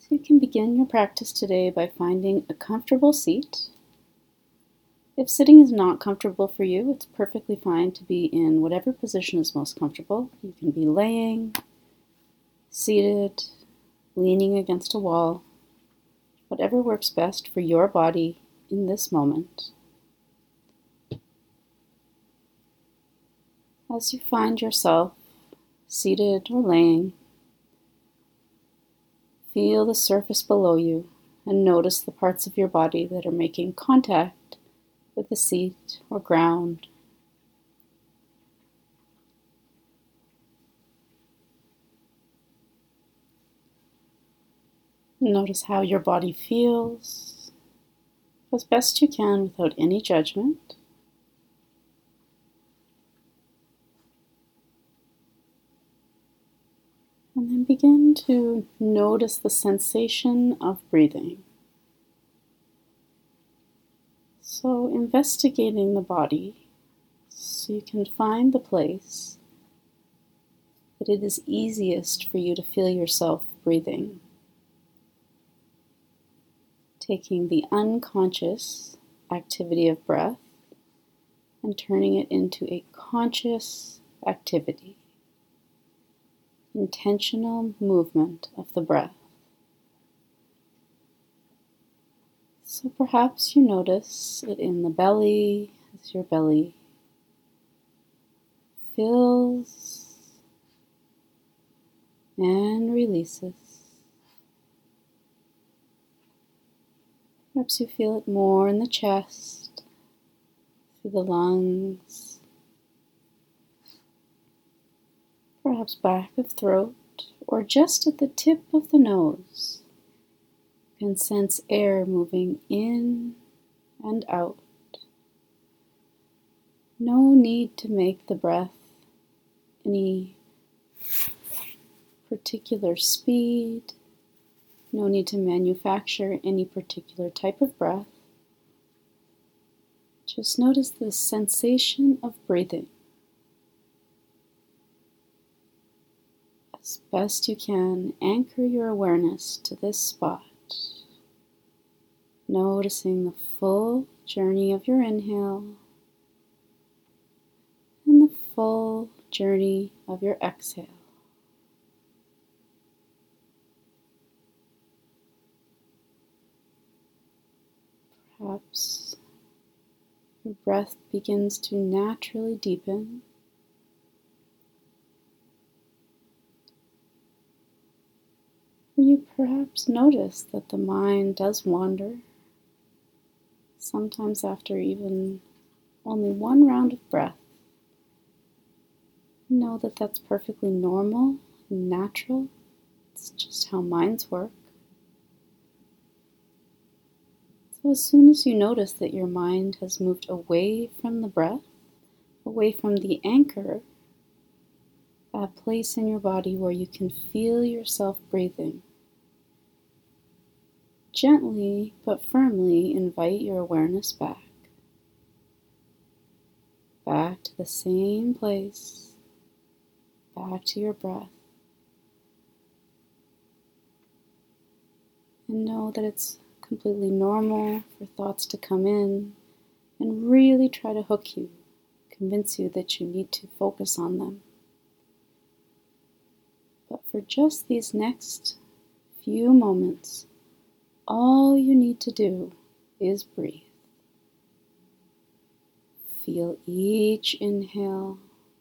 So you can begin your practice today by finding a comfortable seat. If sitting is not comfortable for you, it's perfectly fine to be in whatever position is most comfortable. You can be laying, seated, leaning against a wall, whatever works best for your body in this moment. As you find yourself seated or laying, feel the surface below you and notice the parts of your body that are making contact with the seat or ground. Notice how your body feels as best you can without any judgment. And then begin to notice the sensation of breathing. So investigating the body so you can find the place that it is easiest for you to feel yourself breathing. Taking the unconscious activity of breath and turning it into a conscious activity. Intentional movement of the breath. So perhaps you notice it in the belly as your belly fills and releases. Perhaps you feel it more in the chest, through the lungs, perhaps back of throat, or just at the tip of the nose. You can sense air moving in and out. No need to make the breath any particular speed. No need to manufacture any particular type of breath. Just notice the sensation of breathing. As best you can, anchor your awareness to this spot. Noticing the full journey of your inhale and the full journey of your exhale. Perhaps your breath begins to naturally deepen. Or you perhaps notice that the mind does wander, sometimes after even only one round of breath. Know that that's perfectly normal and natural. It's just how minds work. So as soon as you notice that your mind has moved away from the breath, away from the anchor, that place in your body where you can feel yourself breathing, gently but firmly invite your awareness back. Back to the same place, back to your breath. And know that it's completely normal for thoughts to come in and really try to hook you, convince you that you need to focus on them. But for just these next few moments, all you need to do is breathe. Feel each inhale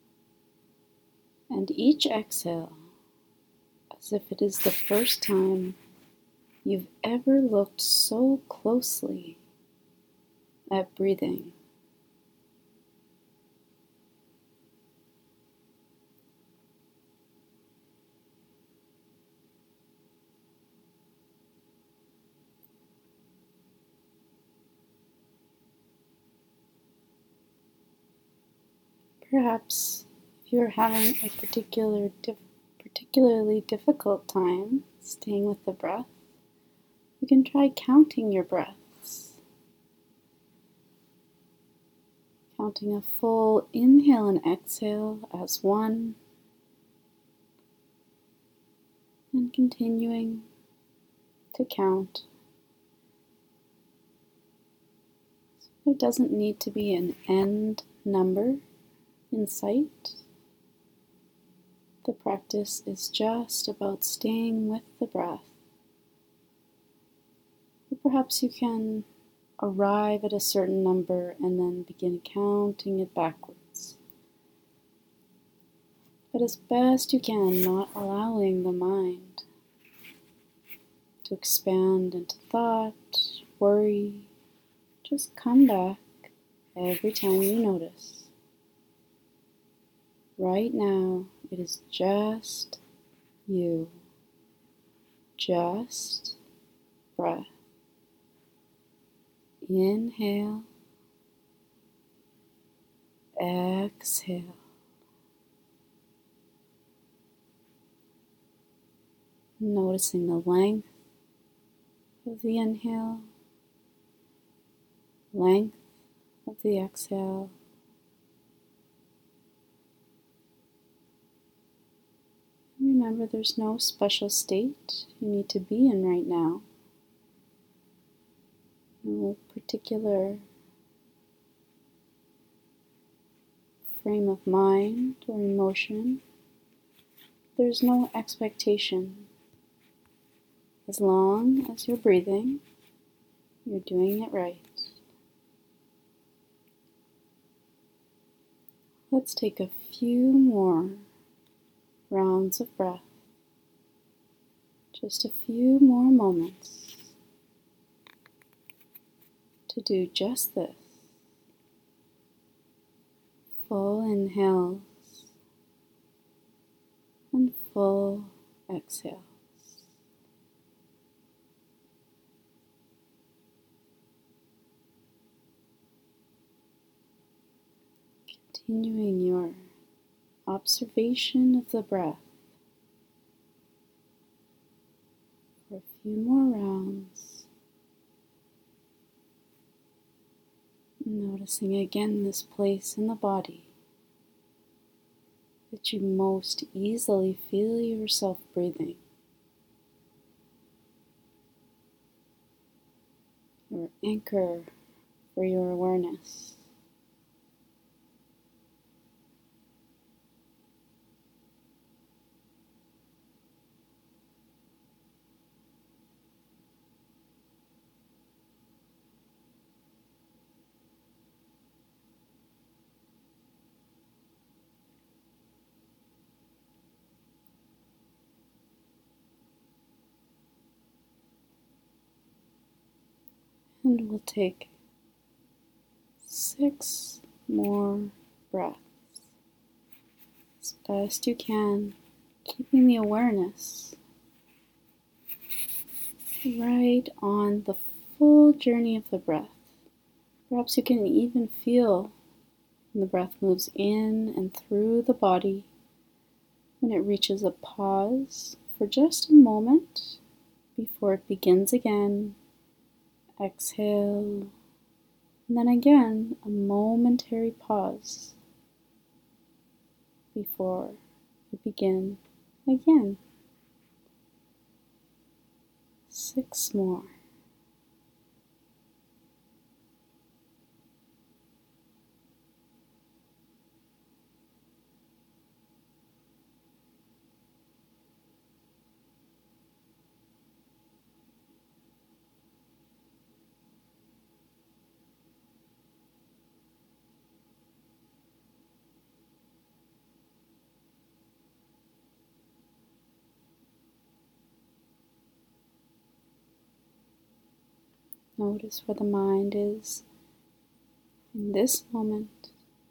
and each exhale as if it is the first time you've ever looked so closely at breathing. Perhaps if you're having a particularly difficult time staying with the breath, you can try counting your breaths. Counting a full inhale and exhale as one, and continuing to count. There doesn't need to be an end number in sight. The practice is just about staying with the breath. Or perhaps you can arrive at a certain number and then begin counting it backwards. But as best you can, not allowing the mind to expand into thought, worry. Just come back every time you notice. Right now, it is just you, just breath. Inhale, exhale. Noticing the length of the inhale, length of the exhale. Remember, there's no special state you need to be in right now. No particular frame of mind or emotion. There's no expectation. As long as you're breathing, you're doing it right. Let's take a few more rounds of breath. Just a few more moments to do just this. Full inhales and full exhales. Continuing your observation of the breath for a few more rounds. Noticing again this place in the body that you most easily feel yourself breathing. Your anchor for your awareness. And we'll take 6 more breaths. As best you can, keeping the awareness right on the full journey of the breath. Perhaps you can even feel when the breath moves in and through the body, when it reaches a pause for just a moment before it begins again. Exhale, and then again a momentary pause before we begin again. 6 more. Notice where the mind is in this moment.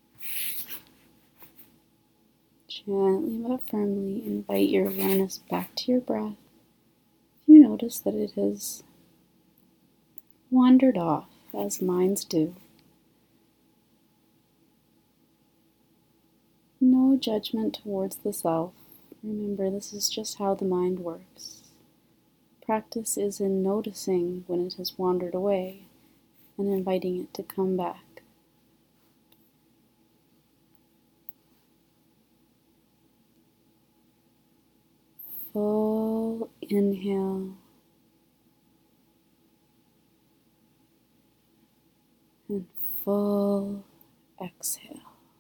Gently but firmly invite your awareness back to your breath. If you notice that it has wandered off, as minds do, no judgment towards the self. Remember, this is just how the mind works. Practice is in noticing when it has wandered away and inviting it to come back. Full inhale full exhale.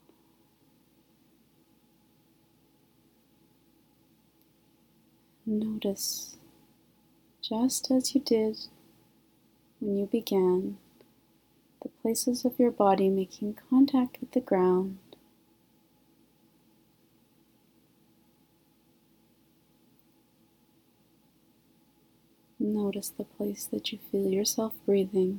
Notice, just as you did when you began, the places of your body making contact with the ground. Notice the place that you feel yourself breathing.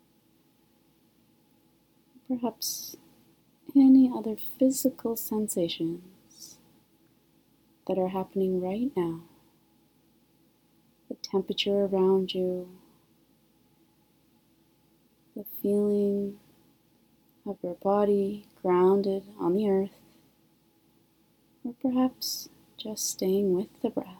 Perhaps any other physical sensations that are happening right now. The temperature around you, the feeling of your body grounded on the earth, or perhaps just staying with the breath.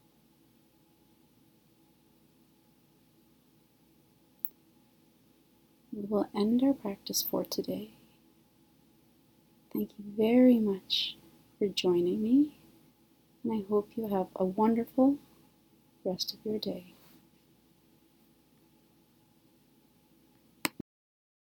We will end our practice for today. Thank you very much for joining me, and I hope you have a wonderful rest of your day.